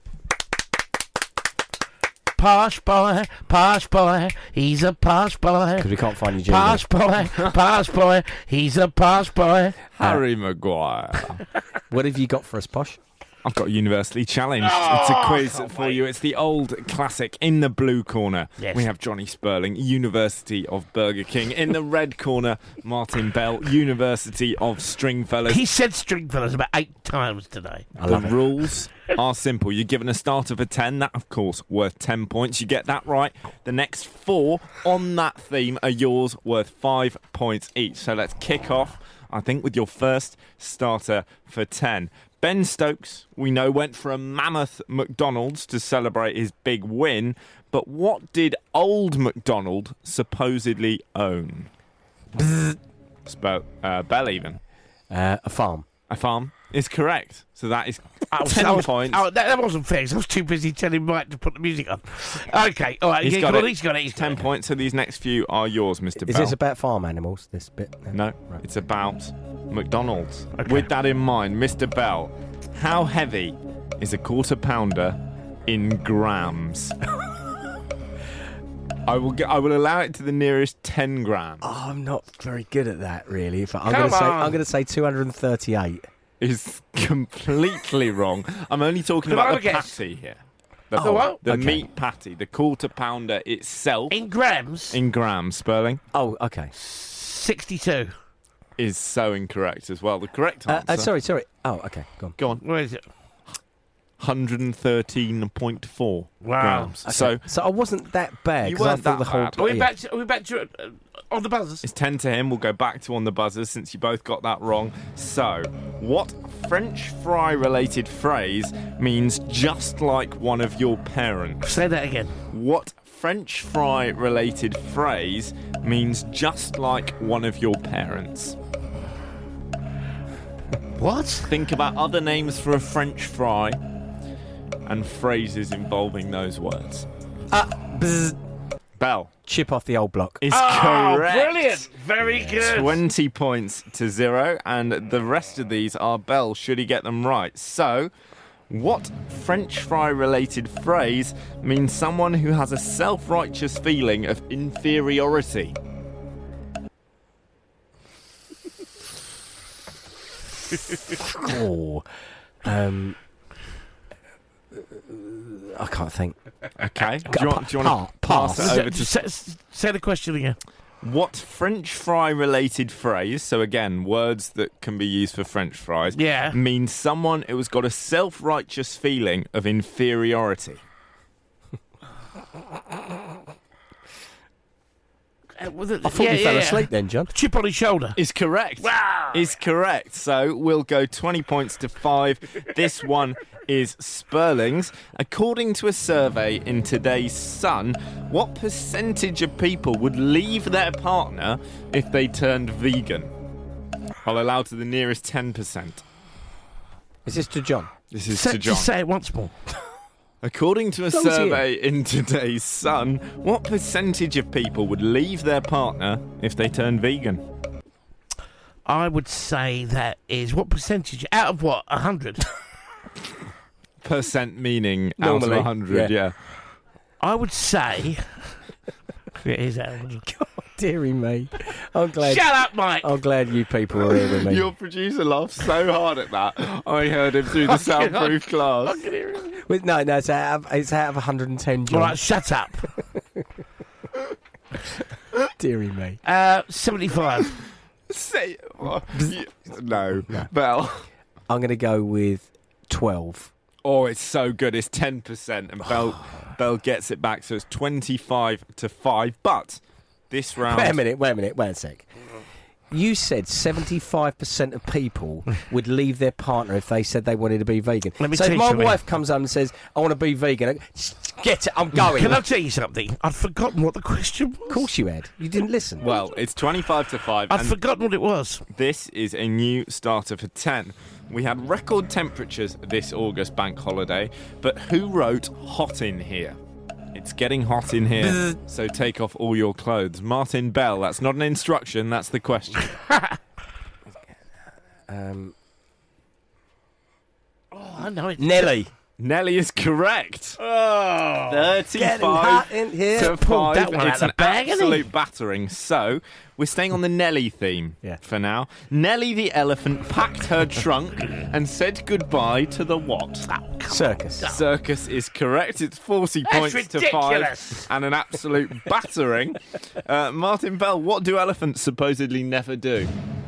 C: Posh boy, he's a posh boy.
B: Because we can't find you, Jimmy.
C: Posh boy, he's a posh boy.
G: Harry Maguire.
B: What have you got for us, Posh?
G: I've got Universally Challenged. It's a quiz for you. It's the old classic. In the blue corner, we have Johnny Sperling, University of Burger King. In the red corner, Martin Bell, University of Stringfellas.
C: He said Stringfellas about 8 times today.
G: The rules are simple. You're given a starter for 10. That, of course, worth 10 points. You get that right. The next 4 on that theme are yours, worth 5 points each. So let's kick off, I think, with your first starter for 10. Ben Stokes, we know, went for a mammoth McDonald's to celebrate his big win, but what did Old MacDonald supposedly own? Bell even.
B: A farm.
G: A farm is correct. So that is 10 points.
C: That wasn't fair. I was too busy telling Mike to put the music on. Okay, all right. He's got it.
G: 10 points. So these next few are yours, Mr. Bell.
B: Is this about farm animals, this bit?
G: No, right. It's about McDonald's. Okay. With that in mind, Mr. Bell, how heavy is a quarter pounder in grams? I will allow it to the nearest 10 grams.
B: Oh, I'm not very good at that, really. I'm
C: Come on.
B: going to say 238.
G: Is completely wrong. I'm only talking
C: Can I
G: about
C: have
G: the
C: a guess?
G: patty here.
C: The what?
G: The
B: Okay.
G: meat patty, the quarter pounder itself.
C: In grams,
G: In grams, Sperling,
B: Oh, okay.
C: 62.
G: is so incorrect as well. The correct answer.
B: Sorry. Oh, okay. Go on.
G: Go on.
C: Where is it?
G: 113.4
C: Wow.
G: grams.
B: Okay. So I wasn't that bad.
G: You
B: 'cause I
G: weren't
B: thought
G: that
B: the whole.
G: bad.
C: Are we
B: yeah.
C: back to on the buzzers?
G: It's 10 to him. We'll go back to on the buzzers since you both got that wrong. So, what French fry related phrase means just like one of your parents?
C: Say that again.
G: What French fry related phrase means just like one of your parents?
C: What?
G: Think about other names for a French fry and phrases involving those words.
B: Bzz,
G: Bell
B: chip off the old block.
G: is
C: Oh,
G: correct.
C: brilliant. Very good.
G: 20 points to 0, and the rest of these are Bell, should he get them right. So, what French fry related phrase means someone who has a self-righteous feeling of inferiority?
B: Oh. I can't think.
G: Okay. Do you want to
B: Pass.
G: pass it over to
C: Say the question again.
G: what French fry related phrase, so again, words that can be used for French fries,
C: Yeah.
G: means someone who has got a self-righteous feeling of inferiority?
B: I thought you fell asleep then, John.
C: Chip on his shoulder.
G: Is correct.
C: Wow.
G: Is correct. So we'll go 20 points to 5. This one is Sperling's. According to a survey in today's Sun, what percentage of people would leave their partner if they turned vegan? I'll allow to the nearest 10%.
B: Is this to John?
G: This is to John.
C: Just say it once more.
G: According to a
B: Close here.
G: survey in today's Sun, what percentage of people would leave their partner if they turned vegan?
C: I would say that is what percentage out of what 100?
G: Percent meaning
B: Normally,
G: out of 100, yeah.
C: I would say it is out of 100.
B: Deary me. I'm glad.
C: Shut up, Mike.
B: I'm glad you people were here with me.
G: Your producer laughed so hard at that. I heard him through the soundproof glass.
B: No, it's out of 110, John.
C: All right, shut up.
B: Deary me.
C: 75.
G: Say, no. Bell.
B: I'm going to go with 12.
G: Oh, it's so good. It's 10%, and Bell gets it back, so it's 25 to 5. But this round.
B: Wait a sec. You said 75% of people would leave their partner if they said they wanted to be vegan.
C: Let me
B: so if
C: teach
B: my
C: you, mate.
B: wife comes home and says, I want to be vegan, get it, I'm going.
C: Can I tell you something? I'd forgotten what the question was.
B: Of course you had. You didn't listen.
G: Well, it's 25 to 5.
C: I'd
G: and
C: forgotten what it was.
G: this is a new starter for 10. We had record temperatures this August bank holiday, but who wrote hot in here? It's getting hot in here, so take off all your clothes. Martin Bell, that's not an instruction, that's the question.
C: Oh, I know it.
B: Nelly.
G: Nelly is correct.
C: Oh.
G: 35
B: Getting hot in here.
G: to
C: Pulled
G: 5.
C: that one out
G: It's
C: of
G: an
C: the bag, isn't
G: absolute
C: he?
G: battering. So, we're staying on the Nelly theme
B: Yeah.
G: for now. Nelly the elephant packed her trunk and said goodbye to the what?
B: Circus.
G: Circus is correct. It's 40
C: That's
G: points
C: ridiculous.
G: to 5 and an absolute battering. Martin Bell, what do elephants supposedly never do?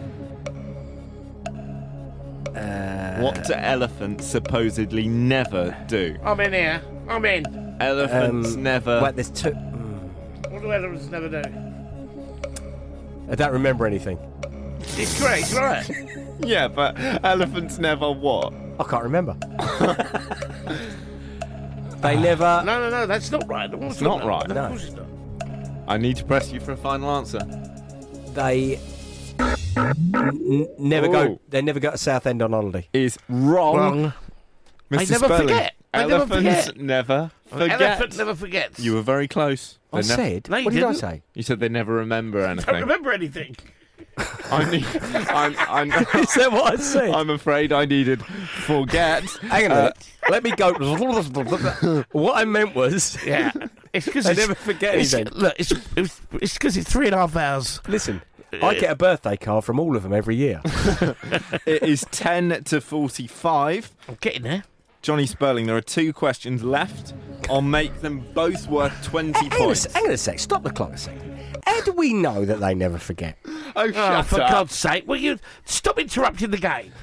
G: What do elephants supposedly never do?
C: I'm in here. I'm in.
G: Elephants never.
B: Wait, there's two.
C: What do elephants never do?
B: I don't remember anything.
C: It's great, right?
G: Yeah, but elephants never what?
B: I can't remember. They never.
C: No, that's not right. It's
G: not right.
C: No,
B: No.
C: of course it's not.
G: I need to press you for a final answer.
B: They never
G: Ooh.
B: go. They never go to Southend on holiday.
G: Is wrong.
C: Wrong.
G: Mr.
C: They never
G: Sperling.
C: forget. They never
G: Elephants
C: forget.
G: never forget.
C: Elephant never forgets.
G: You were very close.
B: I
G: They never-
B: said.
C: No, you
B: what did I
C: didn't.
B: say?
G: You said they never remember
C: don't
G: anything.
C: remember anything.
B: Is that what I said?
G: I'm afraid I needed forget.
B: Hang on a minute. Let me go. What I meant was,
C: Yeah. It's because
B: They never forget anything.
C: Look, it's because it's 3.5 hours.
B: Listen, I get a birthday card from all of them every year.
G: It is 10 to 45.
C: I'm getting there.
G: Johnny Sperling, there are 2 questions left. I'll make them both worth 20 points.
B: Hang on a sec. Stop the clock a second. How do we know that they never forget?
G: Oh, shut
C: For
G: up.
C: God's sake, will you stop interrupting the game?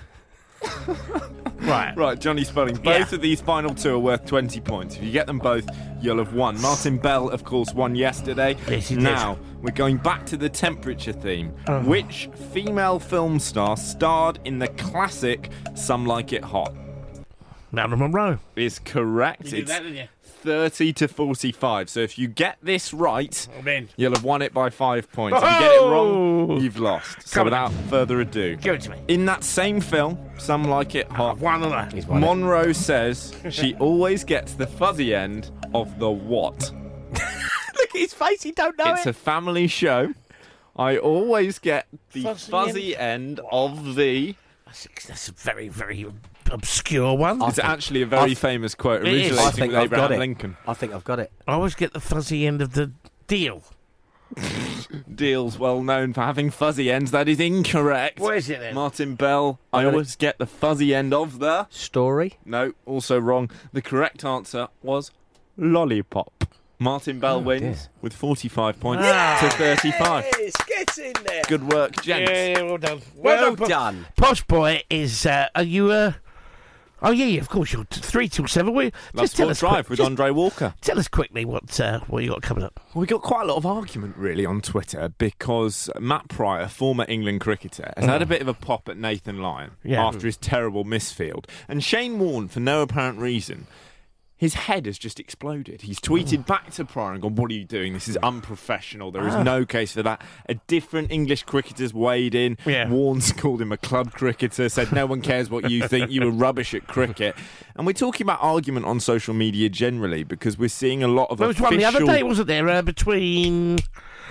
C: Right.
G: Right, Johnny Sperling, both of these final 2 are worth 20 points. If you get them both, you'll have won. Martin Bell, of course, won yesterday.
C: Yes, he did.
G: Now, we're going back to the temperature theme. Which female film star starred in the classic Some Like It Hot?
C: Marilyn Monroe.
G: Is correct.
C: You did that, didn't you?
G: 30 to 45. So if you get this right,
C: I'm in.
G: you'll have won it by 5 points. If you get it wrong, you've lost. So
C: Come on.
G: without further ado,
C: Give it to me.
G: in that same film, Some Like It Hot,
C: One of that.
B: He's won it.
G: Monroe says she always gets the fuzzy end of the what?
B: Look at his face. He don't know
G: It's a family show. I always get the
C: Fuzzy
G: fuzzy end of the...
C: That's a very, very obscure one.
G: It's actually a very famous quote,
C: It is.
G: originating
B: I think
G: with
B: I've got
G: Abraham
B: it.
G: Lincoln.
B: I think I've got it.
C: I always get the fuzzy end of the deal.
G: Deal's well known for having fuzzy ends. That is incorrect.
C: What is it then?
G: Martin Bell, I
B: got it.
G: always get the fuzzy end of the...
B: Story.
G: No, also wrong. The correct answer was lollipop. Martin Bell wins
B: dear.
G: with 45 points to 35.
B: Yes, get in there.
G: Good work, gents.
C: Yeah, well done.
B: Well
C: Posh-
B: done.
C: Posh Boy is, are you, oh yeah, of course, you're 3 till 7.
G: Love Sport Drive with Andre Walker.
C: Tell us quickly what you got coming up.
G: Well, we got quite a lot of argument, really, on Twitter because Matt Pryor, former England cricketer, has had a bit of a pop at Nathan Lyon after his terrible misfield. And Shane Warne, for no apparent reason, his head has just exploded. He's tweeted back to Pryor and gone, "What are you doing? This is unprofessional. There is no case for that." A different English cricketer's weighed in.
C: Yeah.
G: Warne's called him a club cricketer, said, "No one cares what you think. You were rubbish at cricket." And we're talking about argument on social media generally because we're seeing a lot of
C: There was one the other day, wasn't there, between...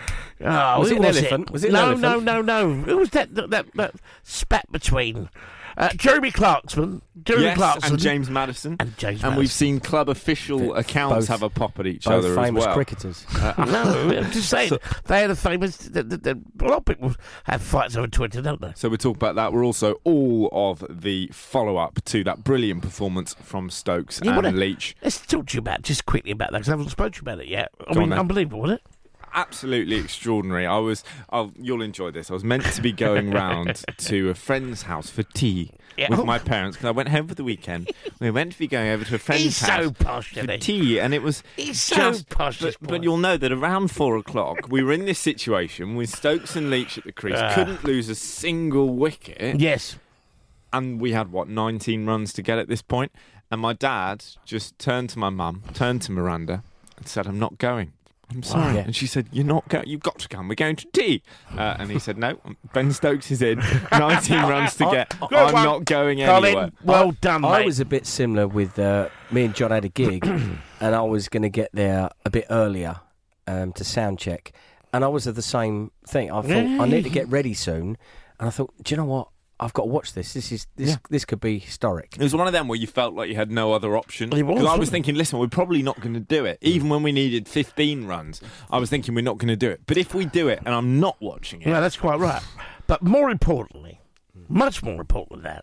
C: Oh,
B: Was
C: who
B: it an elephant? Was it an elephant?
C: No. Who was that spat between? Jeremy Clarkson.
G: and James Madison.
C: And
G: we've seen club official accounts
B: both-
G: have a pop at each
B: Both
G: other
B: famous
G: as well.
B: cricketers.
C: No, I'm just saying. They are the famous... A lot of people have fights over Twitter, don't they?
G: So we'll talk about that. We're also all of the follow-up to that brilliant performance from Stokes
C: Yeah,
G: and Leach.
C: Let's talk to you just quickly about that, because I haven't spoken to you about it yet. I
G: Go on
C: mean,
G: then.
C: unbelievable, wasn't it?
G: Absolutely extraordinary. You'll enjoy this. I was meant to be going round to a friend's house for tea with my parents because I went home for the weekend. We were meant to be going over to a friend's
C: He's
G: house
C: so posh,
G: for
C: isn't he?
G: tea, and it was
C: He's so posh, this boy.
G: But you'll know that around 4 o'clock we were in this situation with Stokes and Leach at the crease, couldn't lose a single wicket.
C: Yes.
G: And we had, 19 runs to get at this point. And my dad just turned to my mum, turned to Miranda, and said, "I'm not going. I'm sorry."
B: Yeah.
G: And she said, "You're not going. You've got to come. We're going to tea." And he said, "No, Ben Stokes is in. 19 runs to get. I'm not going anywhere."
C: Colin, well done, mate.
B: I was a bit similar with me and John had a gig, and I was going to get there a bit earlier to sound check, and I was at the same thing. I thought I need to get ready soon, and I thought, do you know what? I've got to watch this. This could be historic.
G: It was one of them where you felt like you had no other option.
C: It was,
G: Because I was
C: wasn't it?
G: thinking, listen, we're probably not going to do it. Even when we needed 15 runs, I was thinking we're not going to do it. But if we do it and I'm not watching it...
C: Yeah, that's quite right. But more importantly, much more important than that,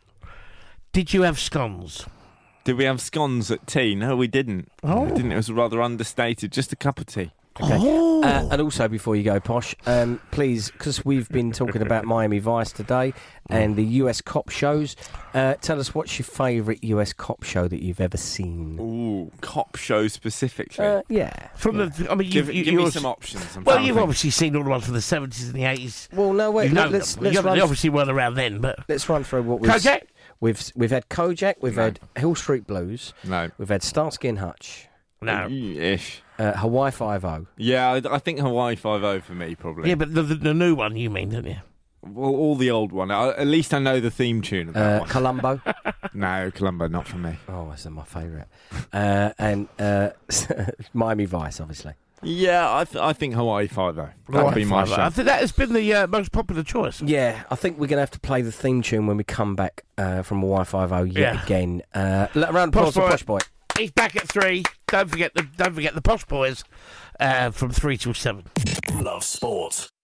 C: did you have scones?
G: Did we have scones at tea? No, we didn't.
C: Oh.
G: We didn't. It was rather understated. Just a cup of tea.
B: Okay.
C: Oh.
B: And also, before you go, Posh, please, because we've been talking about Miami Vice today and the US cop shows, tell us what's your favourite US cop show that you've ever seen?
G: Ooh, cop show specifically.
B: Yeah.
C: From the, I mean,
G: Give me
C: yours-
G: some options. I'm
C: Well,
G: trying to
C: you've
G: think.
C: obviously seen all the ones from the 70s and the 80s.
B: Well, no, wait.
C: You know
B: Let's
C: them. They
B: run.
C: obviously weren't around then, but...
B: Let's run through what we've.
C: Kojak?
B: We've had Kojak. We've had Hill Street Blues.
G: No.
B: We've had Starsky and Hutch.
C: No.
G: Ish.
B: Hawaii Five-0.
G: Yeah, I think Hawaii 5-0 for me, probably.
C: Yeah, but the new one you mean, don't you?
G: Well, all the old one. At least I know the theme tune of that one.
B: Columbo.
G: No, Columbo, not for me.
B: Oh, that's my favourite. And Miami Vice, obviously.
G: Yeah, I think Hawaii 5-0. That'd be my show.
C: I think that has been the most popular choice.
B: Yeah, I think we're going to have to play the theme tune when we come back from Hawaii Five-0 yet
C: Yeah.
B: again. Round of applause for
C: Posh
B: Posh Boy.
C: He's back at 3. Don't forget the Posh Boys from 3 till 7.
A: Love Sport.